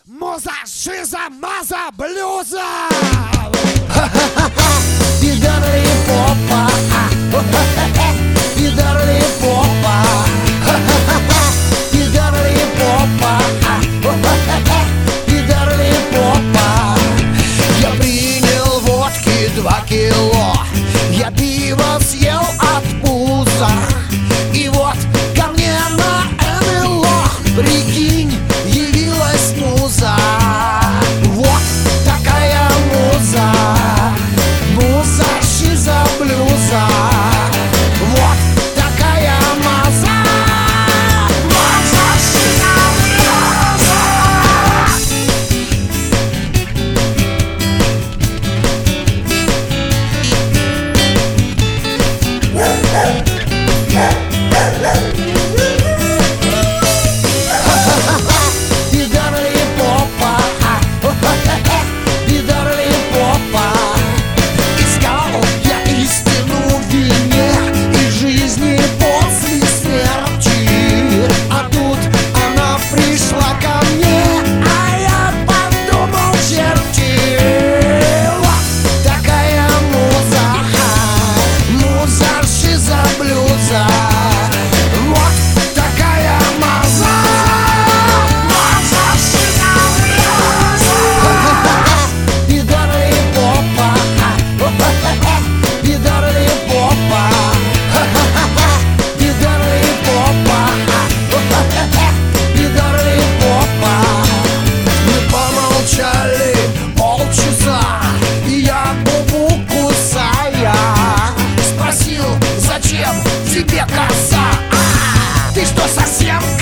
Муза, шиза, маза, блюза. Пидоры попа, пидоры попа, пидоры попа, пидоры попа. Я принял водки 2 кило, я пиво съел от пуза. И вот ко мне на НЛО, прикинь, явилась муза. Вот такая муза, муза, шиза, блюза. Вот такая маза, маза, шиза, блюза. Пидоры попа, пидоры попа. Искал я истину в вине и жизни после смерти. А тут она пришла ко мне, а я подумал, черти. Вот такая муза, муза, шиза, блюза. Вот такая маза, маза, шиза, блюза. Пидоры попа, пидоры попа, пидоры попа, пидоры попа. Мы помолчали полчаса, и я губу кусая спросил: зачем тебе коса? Ты что, совсем